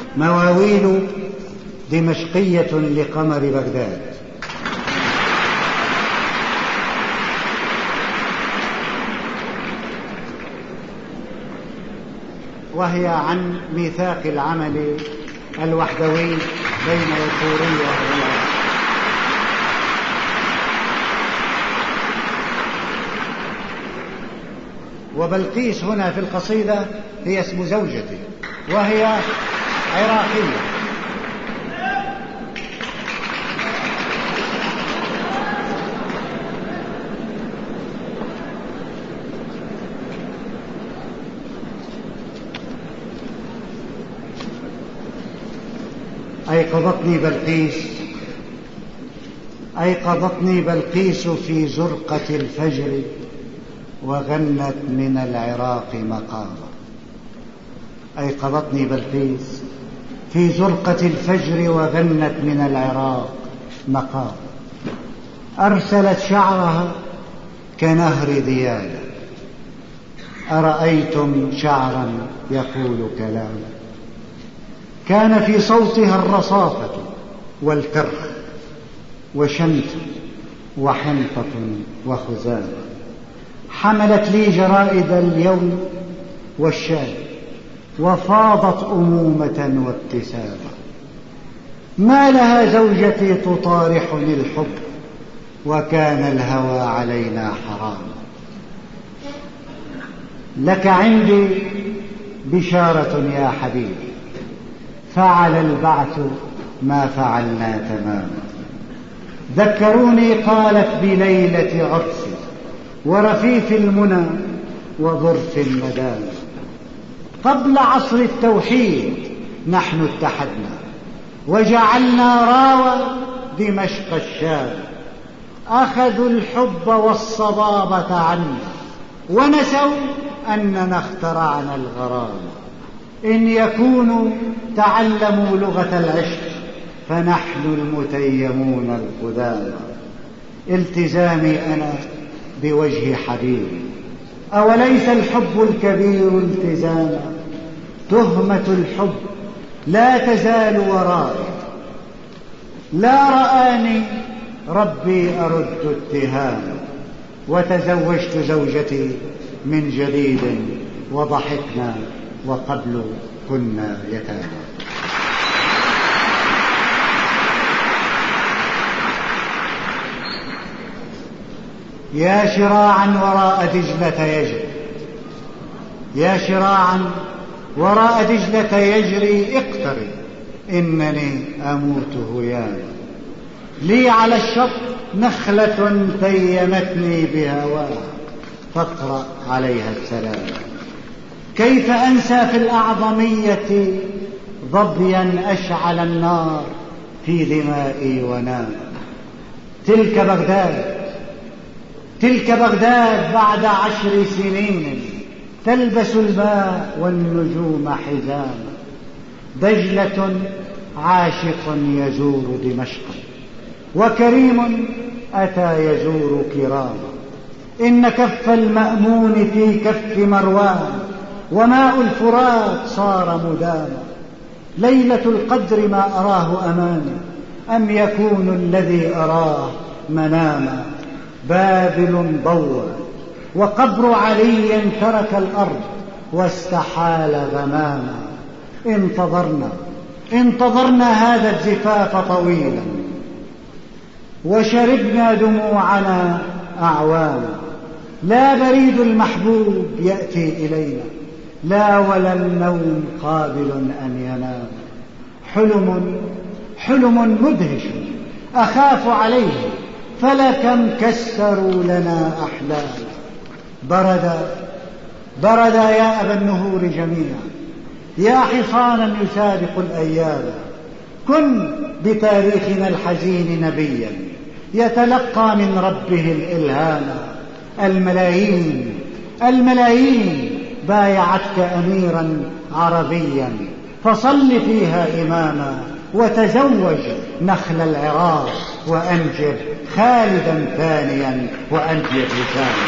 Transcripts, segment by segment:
مواويل دمشقية لقمر بغداد. وهي عن ميثاق العمل الوحدوي بين الكورية والعراق. وبلقيس هنا في القصيدة هي اسم زوجتي، وهي عراقية. أيقظتني بلقيس في زرقة الفجر وغنت من العراق مقاما. أيقظتني بلقيس في زرقة الفجر وغنت من العراق مقاما. أرسلت شعرها كنهر ديالة. أرأيتم شعرا يقول كلاما. كان في صوتها الرصافة والكرخ وشمت وحنطة وخزامة. حملت لي جرائد اليوم والشاي وفاضت أمومة وابتسامة. ما لها زوجتي تطارحني الحب وكان الهوى علينا حراما. لك عندي بشارة يا حبيبي، فعل البعث ما فعلنا تماما. ذكروني قالت بليلة عرسي ورفيف المنى وظرف الندامة. قبل عصر التوحيد نحن اتحدنا وجعلنا راوى دمشق الشام. أخذوا الحب والصبابة عنا ونسوا أننا اخترعنا الغرام. إن يكونوا تعلموا لغة العشق فنحن المتيمون القدامى. التزامي أنا بوجه حبيبي، أوليس الحب الكبير التزاما؟ تهمة الحب لا تزال ورائي، لا رآني ربي أرد اتهاما. وتزوجت زوجتي من جديد وضحكنا وقبل كنا يتامى. يا شراعا وراء دجلة يجري، يا شراعا وراء دجلة يجري اقترب إنني أموت هياما. لي على الشط نخلة تيمتني بهواها فاقرأ عليها السلام. كيف أنسى في الأعظمية ظبيا أشعل النار في دمائي ونام. تلك بغداد بعد 10 سنين تلبس الماء والنجوم حزاما. دجلة عاشق يزور دمشقا وكريم أتى يزور كراما. إن كف المأمون في كف مروان وماء الفرات صار مداما. ليلة القدر ما أراه أمامي أم يكون الذي أراه مناما. بابل ضوى وقبر علي ترك الأرض واستحال غماما. انتظرنا هذا الزفاف طويلا وشربنا دموعنا أعواما. لا بريد المحبوب يأتي إلينا، لا ولا النوم قابل أن ينام. حلم مدهش أخاف عليه فلكم كسروا لنا أحلاما. بردا يا أبا النهور جميعا، يا حصانا يسابق الأيام. كن بتاريخنا الحزين نبيا يتلقى من ربه الإلهام. الملايين بايعتك أميرا عربيا فصل فيها إماما. وتزوج نخل العراق وأنجب خالدا ثانيا وأنجب وساما.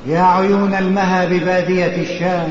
يا عيون المها ببادية الشام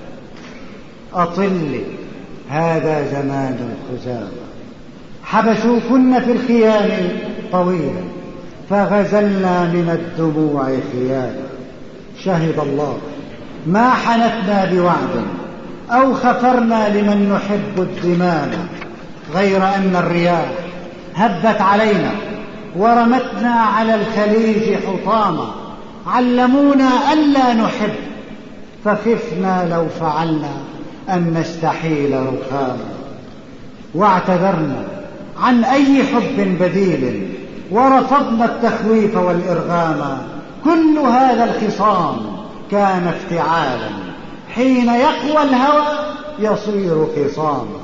أطل، هذا زمان الخزامى. حبسوكن في الخيام طويلا فغزلنا من الدموع خياما. شهد الله ما حنثنا بوعد أو خفرنا لمن نحب الزمام، غير أن الرياح هبت علينا ورمتنا على الخليج حطاما. علمونا ألا نحب فخفنا لو فعلنا أن نستحيل رخاما. واعتذرنا عن أي حب بديل ورفضنا التخويف والإرغام. كل هذا الخصام كان افتعالا، حين يقوى الهوى يصير خصاما.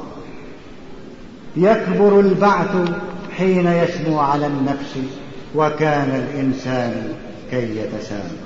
يكبر البعث حين يسمو على النفس، وكان الإنسان كي يتسامى.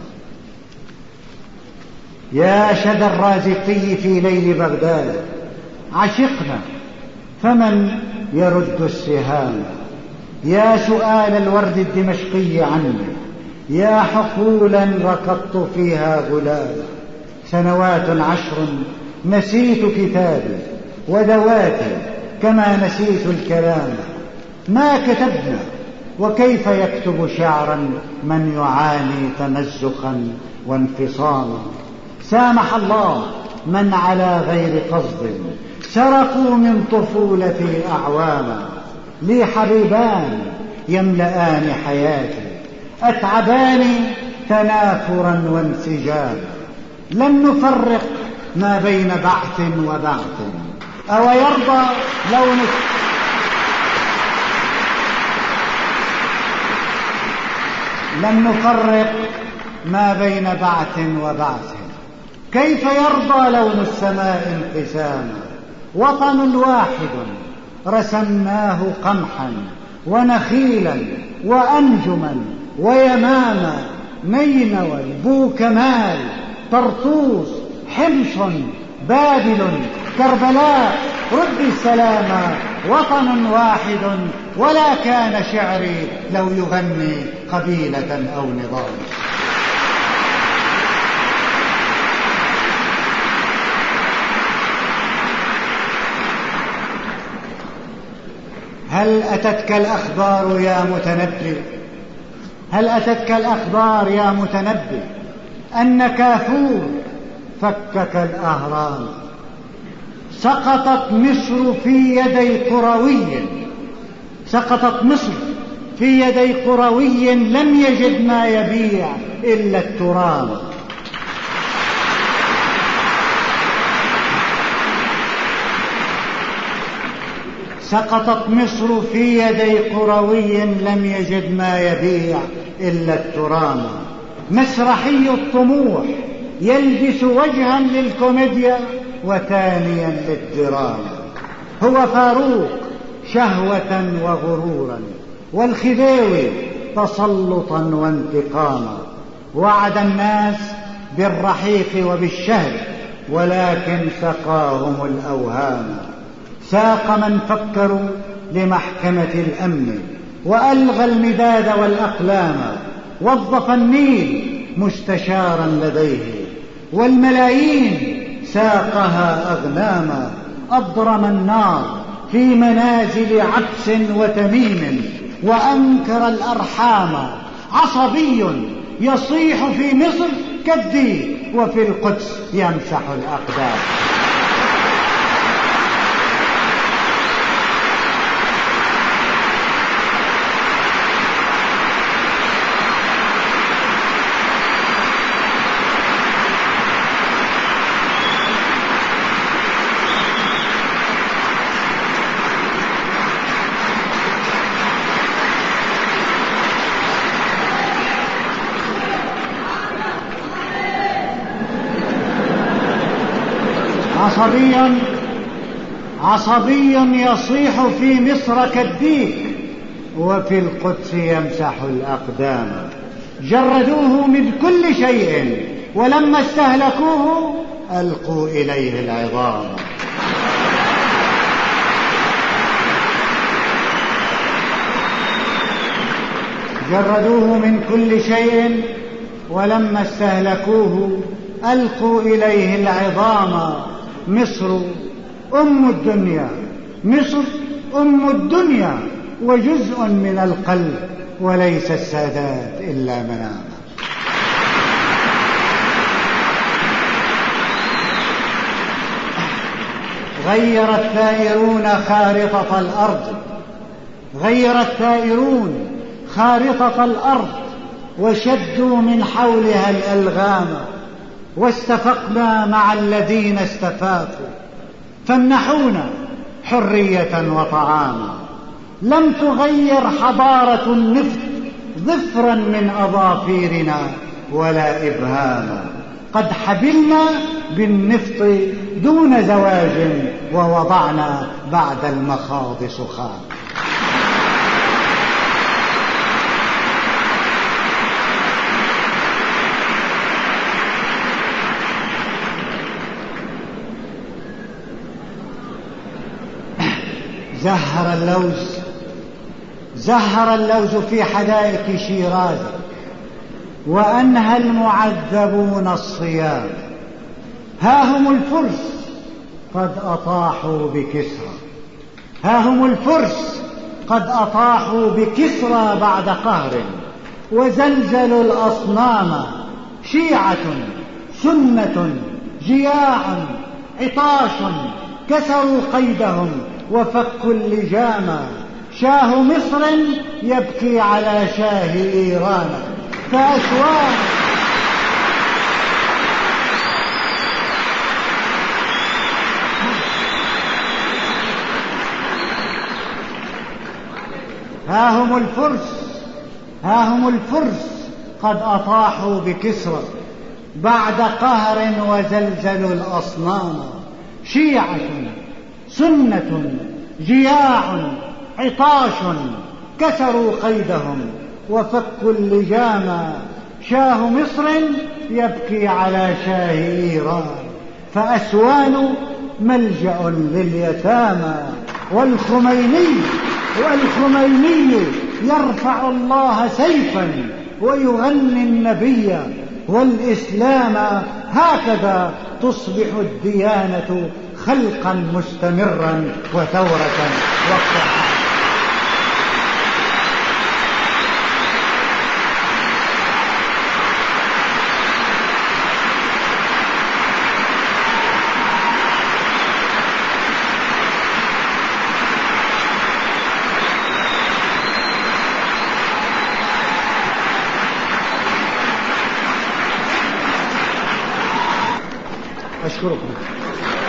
يا شذا الرازقي في ليل بغداد عشقنا فمن يرد السهام. يا سؤال الورد الدمشقي عني، يا حقولا ركضت فيها غلاما. سنوات 10 نسيت كتابي ودواتي كما نسيت الكلام. ما كتبنا وكيف يكتب شعرا من يعاني تمزقا وانفصاما. سامح الله من على غير قصد سرقوا من طفولتي أعواما. لي حبيبان يملآن حياتي أتعباني تنافرا وانسجاما. لم نفرق ما بين بعث وبعث أو يرضى لون لم نفرق ما بين بعث وبعث. كيف يرضى لون السماء انقساما. وطن واحد رسمناه قمحا ونخيلا وأنجما ويماما. نينوى بوكمال طرطوس حمص بابل كربلاء رد السلام. وطن واحد ولا كان شعري لو يغني قبيلة أو نظام. هل أتتك الأخبار يا متنبي، هل أتتك الأخبار يا متنبي أن كافور فكك الأهرام. سقطت مصر في يدي قروي، سقطت مصر في يدي قروي لم يجد ما يبيع إلا الترام. سقطت مصر في يدي قروي لم يجد ما يبيع إلا الترام. مسرحي الطموح يلبس وجها للكوميديا وثانيا للدراما. هو فاروق شهوة وغرورا، والخديوي تسلطا وانتقاما. وعد الناس بالرحيق وبالشهد ولكن سقاهم الأوهام. ساق من فكروا لمحكمة الأمن وألغى المداد والأقلام. وظف النيل مستشارا لديه والملايين ساقها أغناما. أضرم النار في منازل عبس وتميم وأنكر الأرحام. عصبي يصيح في مصر كالديك وفي القدس يمسح الأقدام. عصبي يصيح في مصر كالديك وفي القدس يمسح الأقدام. جردوه من كل شيء ولما استهلكوه ألقوا إليه العظام. جردوه من كل شيء ولما استهلكوه ألقوا إليه العظام. مصر أم الدنيا، مصر أم الدنيا وجزء من القلب، وليس السادات إلا منام. غير الثائرون خارطة الأرض، غير الثائرون خارطة الأرض وشدوا من حولها الألغام، واستفقنا مع الذين استفاقوا فامنحونا حرية وطعاما. لم تغير حضارة النفط ظفرا من أظافيرنا ولا إبهاما. قد حبلنا بالنفط دون زواج ووضعنا بعد المخاض سخام. زهر اللوز في حدائق شيراز، وأنهى المعذبون الصيام. ها هم الفرس قد أطاحوا بكسرى، ها هم الفرس قد أطاحوا بكسرى بعد قهر، وزلزلوا الأصنام. شيعة سنة جياع عطاش، كسروا قيدهم وفكوا اللجام. شاه مصر يبكي على شاه إيران، فأسواه ها هم الفرس قد أطاحوا بكسرى بعد قهر وزلزلوا الأصنام. شيعة سنة جياع عطاش، كسروا قيدهم وفكوا اللجام. شاه مصر يبكي على شاه إيران، فأسوان ملجأ لليتامى. والخميني يرفع الله سيفا ويغني النبي والإسلام. هكذا تصبح الديانة خلقا مستمرا وثورة واقتحاما. أشكركم.